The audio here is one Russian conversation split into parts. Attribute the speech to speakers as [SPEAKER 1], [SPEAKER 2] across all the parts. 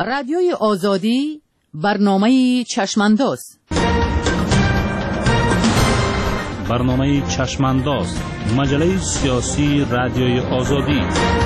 [SPEAKER 1] رادیوی آزادی برنامه چشمانداز.
[SPEAKER 2] برنامه چشمانداز، مجله سیاسی رادیوی آزادی.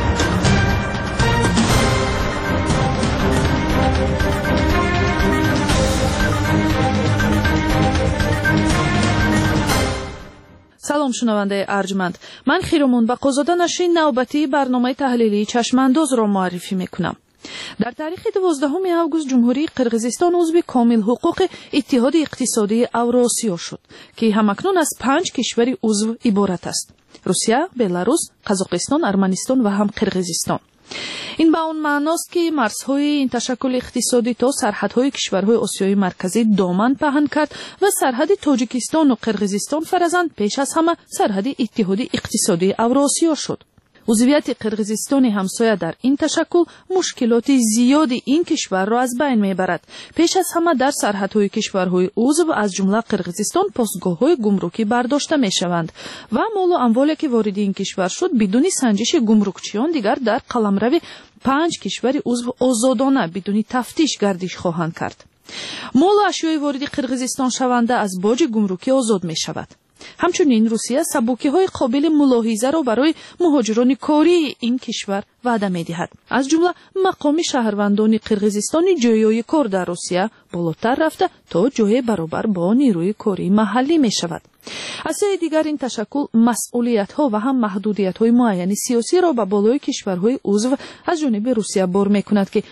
[SPEAKER 3] سلام شنونده ارجمند، من خیرمون بقازاده نشین نوبتی برنامه تحلیلی چشمانداز را معرفی میکنم. در تاریخ 12 آگوست جمهوری قرقیزستان عضو کامل حقوق اتحاد اقتصادی اوراسیا شد که همکنون از 5 کشور عضو عبارت است: روسیه، بلاروس، قزاقستان، ارمنستان و هم قرقیزستان. این به اون معناست که مرزهای این تشکل اقتصادی تا سرحدهای کشورهای آسیای مرکزی دامن پهن کرد و سرحد تاجیکستان و قرقیزستان فرزند پیش از همه سرحد اتحاد اقتصادی اوراسیا شد. عضویت قرقیزستان همسایه در این تشکل مشکلات زیادی این کشور را از بین میبرد. پیش از همه در سرحدهای کشورهای عضو از جمله قرقیزستان پاسگاه‌های گمرکی برداشته میشوند و مال و اموالی که وارد این کشور شد بدون سنجش گمرکچیان دیگر در قلمرو 5 کشور عضو آزادانه بدون تفتیش گردش خواهند کرد. مال و اشیای وارد قرقیزستان شونده از باج گمرکی آزاد میشود. همچنین روسیه سبوکی‌های قابل ملاحظه را برای مهاجران کاری این کشور وعده می‌دهد. از جمله مقام شهروندان قرقیزستانی جایهای کار در روسیه بالاتر رفته تا جای برابر با نیروی کاری محلی می‌شود. از سوی دیگر این تشکل مسئولیت‌ها و هم محدودیت‌های معین سیاسی را به بالای کشورهای عضو از جانب روسیه بار می‌کند که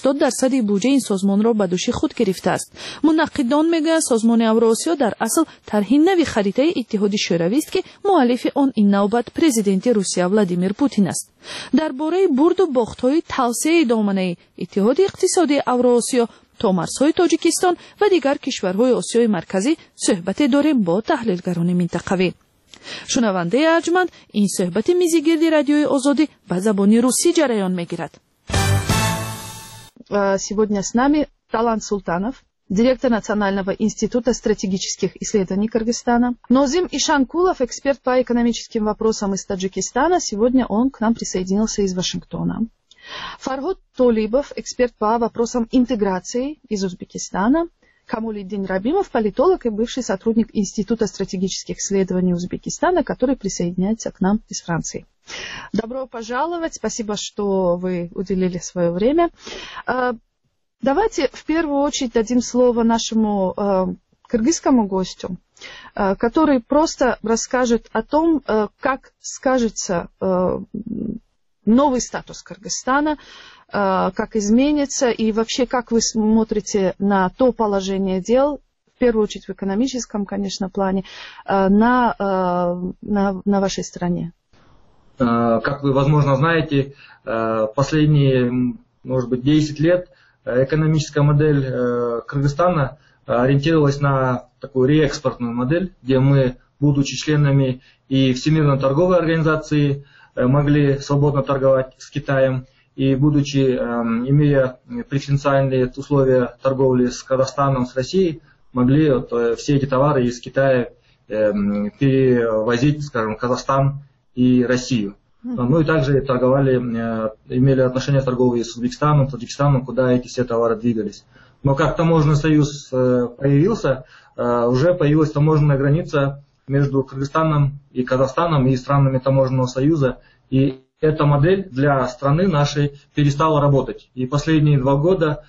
[SPEAKER 3] 80% بودجه این سازمان را به دوش خود گرفته است. منقدان میگویند سازمان اوراسیا در اصل طرح نوی خریطه اتحاد شوروی است که مؤلف آن این نوبت پرزیدنت روسیه ولادیمیر پوتین است. درباره برد و باخت‌های توسعه دامنه اتحاد اقتصادی اوراسیا تا مرزهای تاجیکستان و دیگر کشورهای آسیای مرکزی صحبت داریم با تحلیلگران منطقوی. شنونده ارجمند، این صحبت میزگرد رادیوی آزادی به زبان روسی جریان میگیرد.
[SPEAKER 4] Сегодня с нами Талант Султанов, директор Национального института стратегических исследований Кыргызстана. Нозим Ишанкулов, эксперт по экономическим вопросам из Таджикистана. Сегодня он к нам присоединился из Вашингтона. Фарход Толибов, эксперт по вопросам интеграции из Узбекистана. Камолиддин Рабимов, политолог и бывший сотрудник Института стратегических исследований Узбекистана, который присоединяется к нам из Франции. Добро пожаловать, спасибо, что вы уделили свое время. Давайте в первую очередь дадим слово нашему кыргызскому гостю, который просто расскажет о том, как скажется новый статус Кыргызстана, как изменится и вообще как вы смотрите на то положение дел, в первую очередь в экономическом, конечно, плане, на вашей стране.
[SPEAKER 5] Как вы, возможно, знаете, последние, может быть, 10 лет экономическая модель Кыргызстана ориентировалась на такую реэкспортную модель, где мы, будучи членами и Всемирной торговой организации, могли свободно торговать с Китаем, и имея преференциальные условия торговли с Казахстаном, с Россией, могли все эти товары из Китая перевозить, скажем, в Казахстан и Россию. Ну и также имели отношения торговые с Узбекистаном, Таджикистаном, куда эти все товары двигались. Но как таможенный союз появился, уже появилась таможенная граница между Кыргызстаном и Казахстаном и странами таможенного союза. И эта модель для страны нашей перестала работать. И последние 2 года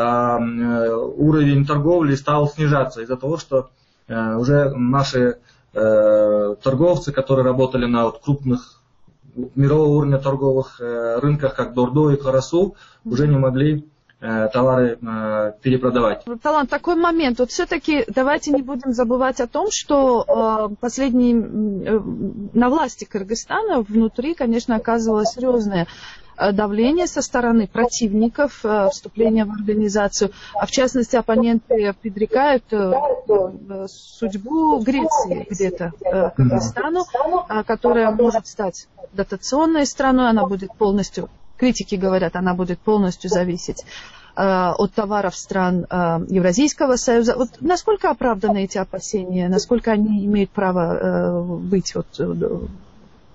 [SPEAKER 5] уровень торговли стал снижаться из-за того, что уже наши торговцы, которые работали на крупных мирового уровня торговых рынках, как Дордо и Карасу, уже не могли товары перепродавать.
[SPEAKER 4] Талант, такой момент. Вот все-таки давайте не будем забывать о том, что на власти Кыргызстана внутри, конечно, оказывалось серьезное давление со стороны противников вступления в организацию. А в частности, оппоненты предрекают судьбу Греции где-то Кыргызстану, которая может стать дотационной страной, она будет полностью, критики говорят, она будет полностью зависеть от товаров стран Евразийского союза. Вот насколько оправданы эти опасения, насколько они имеют право быть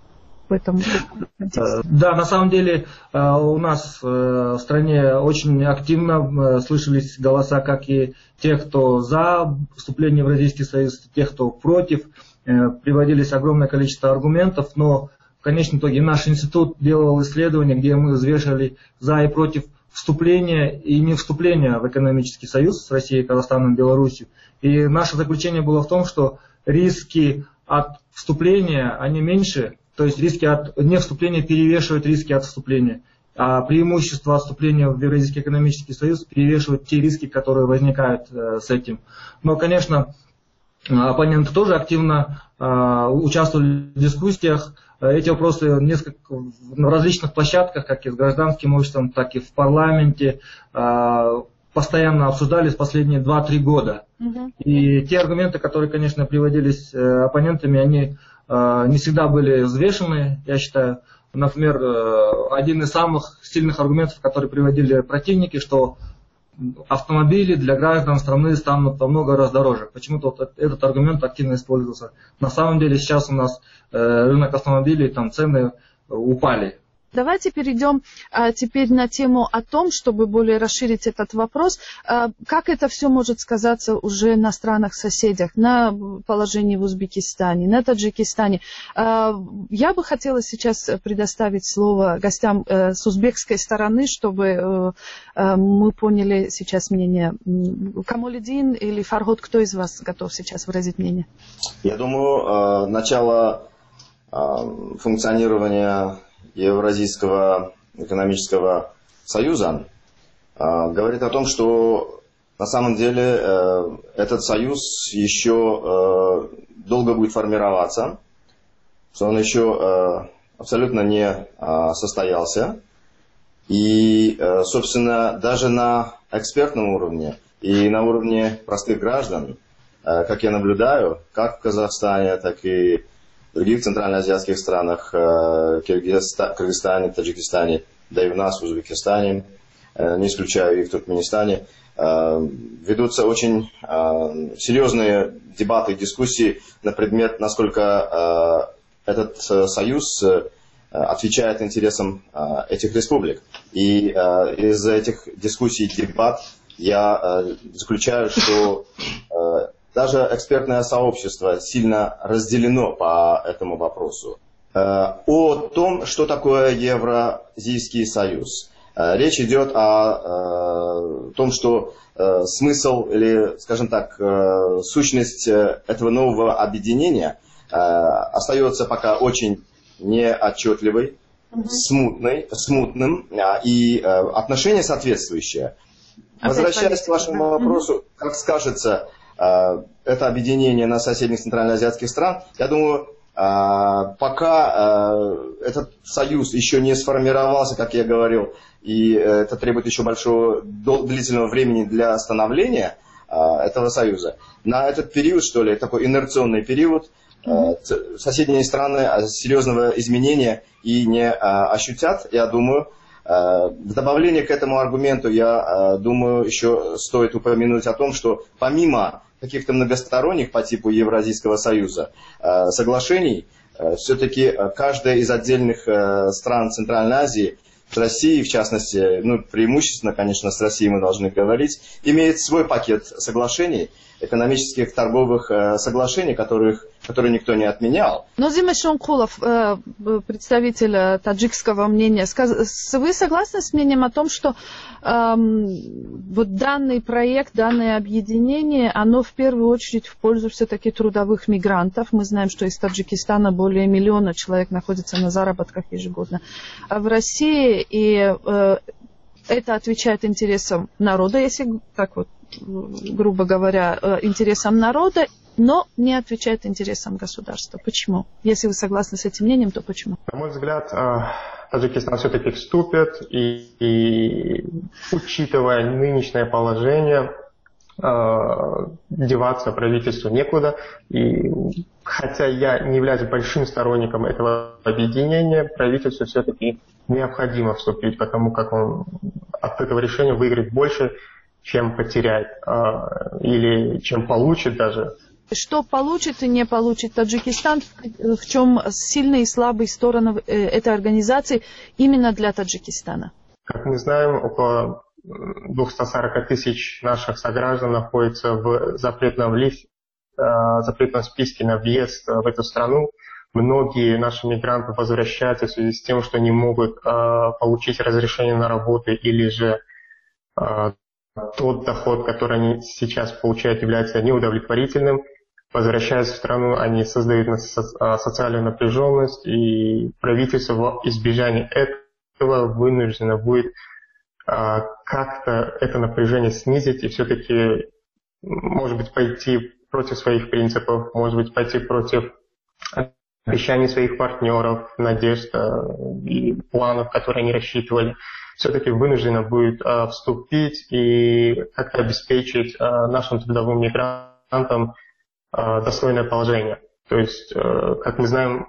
[SPEAKER 4] в этом контексте?
[SPEAKER 5] Да, на самом деле у нас в стране очень активно слышались голоса как и тех, кто за вступление в Евразийский союз, тех, кто против. Приводились огромное количество аргументов, но в конечном итоге наш институт делал исследования, где мы взвешивали за и против вступления и не вступления в экономический союз с Россией, Казахстаном, Беларусью. И наше заключение было в том, что риски от вступления, они меньше, то есть риски от невступления перевешивают риски от вступления. А преимущество от вступления в Евразийский экономический союз перевешивают те риски, которые возникают с этим. Но, конечно, оппоненты тоже активно участвовали в дискуссиях. Эти вопросы на различных площадках, как и с гражданским обществом, так и в парламенте, постоянно обсуждались последние 2-3 года. И те аргументы, которые, конечно, приводились оппонентами, они не всегда были взвешены, я считаю. Например, один из самых сильных аргументов, которые приводили противники, что автомобили для граждан страны станут во много раз дороже. Почему-то вот этот аргумент активно использовался. На самом деле сейчас у нас рынок автомобилей, там цены упали.
[SPEAKER 4] Давайте перейдем теперь на тему о том, чтобы более расширить этот вопрос, как это все может сказаться уже на странах-соседях, на положении в Узбекистане, на Таджикистане. Я бы хотела сейчас предоставить слово гостям с узбекской стороны, чтобы мы поняли сейчас мнение. Камолидин или Фарход, кто из вас готов сейчас выразить мнение?
[SPEAKER 6] Я думаю, начало функционирования Евразийского экономического союза говорит о том, что на самом деле этот союз еще долго будет формироваться, что он еще абсолютно не состоялся. И, собственно, даже на экспертном уровне и на уровне простых граждан, как я наблюдаю, как в Казахстане, так и в других центральноазиатских странах, Кыргызстане, Таджикистане, да и у нас в Узбекистане, не исключаю и в Туркменистане, ведутся очень серьезные дебаты, дискуссии на предмет, насколько этот союз отвечает интересам этих республик. И из этих дискуссий и дебат я заключаю, что даже экспертное сообщество сильно разделено по этому вопросу. О том, что такое Евразийский союз. Речь идет о том, что смысл или, скажем так, сущность этого нового объединения остается пока очень неотчетливой, смутным и отношение соответствующее. Возвращаясь к вашему вопросу, как скажется это объединение на соседних центральноазиатских стран, я думаю, пока этот союз еще не сформировался, как я говорил, и это требует еще большого длительного времени для становления этого союза, на этот период, что ли, такой инерционный период, соседние страны серьезного изменения и не ощутят, я думаю. В добавление к этому аргументу, я думаю, еще стоит упомянуть о том, что помимо каких-то многосторонних по типу Евразийского союза соглашений, все-таки каждая из отдельных стран Центральной Азии, с Россией, в частности, преимущественно, конечно, с Россией мы должны говорить, имеет свой пакет соглашений, экономических, торговых соглашений, которые никто не отменял.
[SPEAKER 4] Нозим Эшонкулов, представитель таджикского мнения, вы согласны с мнением о том, что вот данный проект, данное объединение, оно в первую очередь в пользу все-таки трудовых мигрантов? Мы знаем, что из Таджикистана более 1 миллиона человек находится на заработках ежегодно в России, и это отвечает интересам народа, если так вот, грубо говоря, интересам народа, но не отвечает интересам государства. Почему? Если вы согласны с этим мнением, то почему?
[SPEAKER 7] На мой взгляд, Таджикистан все-таки вступит, и учитывая нынешнее положение, деваться правительству некуда. И хотя я не являюсь большим сторонником этого объединения, правительству все-таки необходимо вступить, потому как он от этого решения выиграет больше, чем потеряет, или чем получит даже
[SPEAKER 4] Что получит и не получит Таджикистан, в чем сильные и слабые стороны этой организации именно для Таджикистана?
[SPEAKER 7] Как мы знаем, около 240 тысяч наших сограждан находятся в запретном списке на въезд в эту страну. Многие наши мигранты возвращаются в связи с тем, что не могут получить разрешение на работу, или же тот доход, который они сейчас получают, является неудовлетворительным. Возвращаясь в страну, они создают социальную напряженность, и правительство в избежание этого вынуждено будет как-то это напряжение снизить и все-таки, может быть, пойти против своих принципов, может быть, пойти против обещаний своих партнеров, надежд и планов, которые они рассчитывали. Все-таки вынуждено будет вступить и как-то обеспечить нашим трудовым мигрантам достойное положение. То есть, как мы знаем,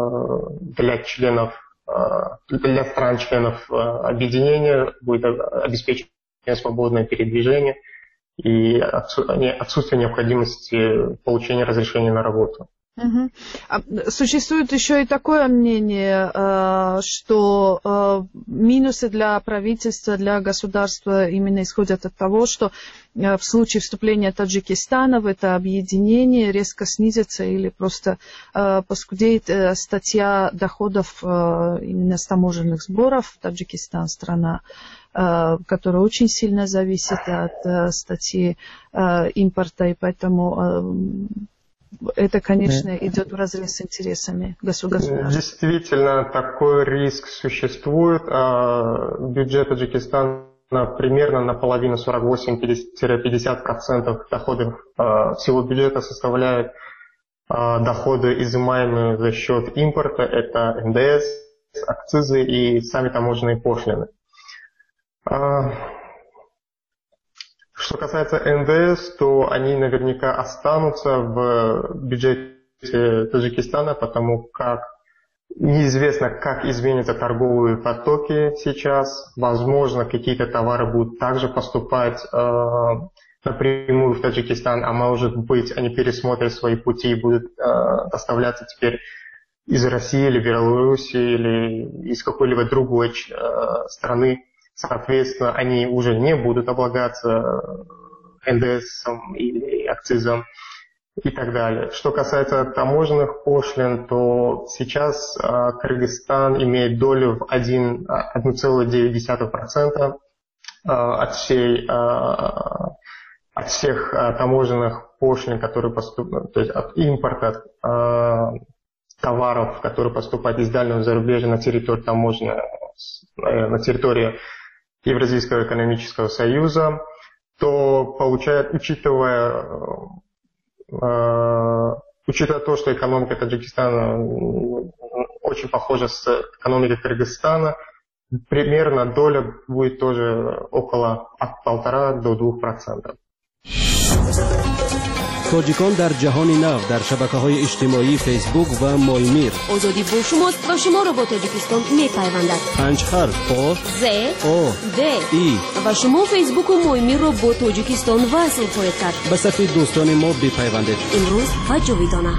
[SPEAKER 7] для стран-членов объединения будет обеспечено свободное передвижение и отсутствие необходимости получения разрешения на работу.
[SPEAKER 4] Существует еще и такое мнение, что минусы для правительства, для государства именно исходят от того, что в случае вступления Таджикистана в это объединение резко снизится или просто поскудеет статья доходов именно с таможенных сборов. Таджикистан — страна, которая очень сильно зависит от статьи импорта, и поэтому это, конечно, идет вразрез с интересами государства.
[SPEAKER 7] Действительно, такой риск существует. Бюджет Таджикистана примерно наполовину, 48-50% доходов всего бюджета составляют доходы, изымаемые за счет импорта. Это НДС, акцизы и сами таможенные пошлины. Что касается НДС, то они наверняка останутся в бюджете Таджикистана, потому как неизвестно, как изменятся торговые потоки сейчас. Возможно, какие-то товары будут также поступать напрямую в Таджикистан, а может быть, они пересмотрят свои пути и будут доставляться теперь из России или Беларуси или из какой-либо другой страны. Соответственно, они уже не будут облагаться НДСом или акцизом и так далее. Что касается таможенных пошлин, то сейчас Кыргызстан имеет долю в 1,9% от всех таможенных пошлин, которые поступают, то есть от импорта товаров, которые поступают из дальнего зарубежья на территорию таможни, на территории Евразийского экономического союза, то получает, учитывая то, что экономика Таджикистана очень похожа с экономикой Кыргызстана, примерно доля будет тоже около от 1,5 до 2%.
[SPEAKER 8] تاجیکان در جهان نو در شبکه‌های اجتماعی فیسبوک و مایمیر.
[SPEAKER 9] آزادی با شماست و شما را با تاجیکستان می‌پیوندد.
[SPEAKER 8] 5 حرف آ
[SPEAKER 9] ز
[SPEAKER 8] او
[SPEAKER 9] د
[SPEAKER 8] ای
[SPEAKER 9] و شما فیسبوک و مایمیر را با تاجیکستان وصل خواهید کرد.
[SPEAKER 8] به صفحه دوستان ما بپیوندید.
[SPEAKER 9] امروز و جاویدانه.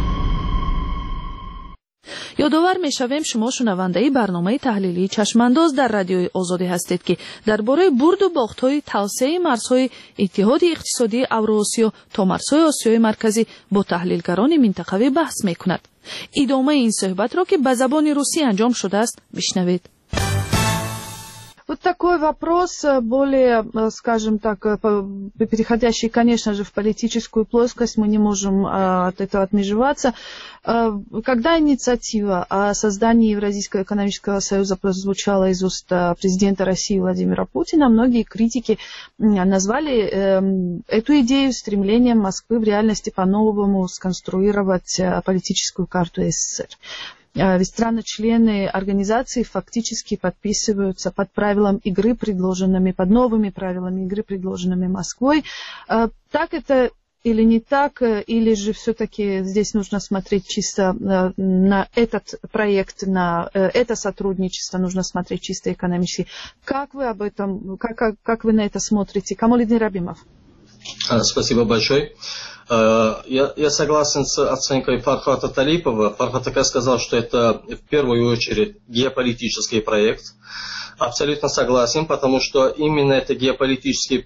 [SPEAKER 3] یادآور می‌شویم شما شنونده برنامه تحلیلی چشمانداز در رادیوی آزادی هستید که درباره برد و باخت‌های توسعه مرزهای اتحاد اقتصادی اوراسیا تا مرزهای آسیای مرکزی با تحلیلگران منطقوی بحث می‌کند. ادامه این صحبت را که به زبان روسی انجام شده است بشنوید.
[SPEAKER 4] Вот такой вопрос, более, скажем так, переходящий, конечно же, в политическую плоскость, мы не можем от этого отмежеваться. Когда инициатива о создании Евразийского экономического союза прозвучала из уст президента России Владимира Путина, многие критики назвали эту идею стремлением Москвы в реальности по-новому сконструировать политическую карту СССР. Ведь страны-члены организации фактически подписываются под правилам игры, предложенными, под новыми правилами игры, предложенными Москвой. Так это или не так, или же все-таки здесь нужно смотреть чисто на этот проект, на это сотрудничество, нужно смотреть чисто экономически. Как вы об этом, как вы на это смотрите? Камолидин Рабимов.
[SPEAKER 10] Спасибо большое. Я согласен с оценкой Фархата Талипова. Фархат сказал, что это в первую очередь геополитический проект. Абсолютно согласен, потому что именно это геополитический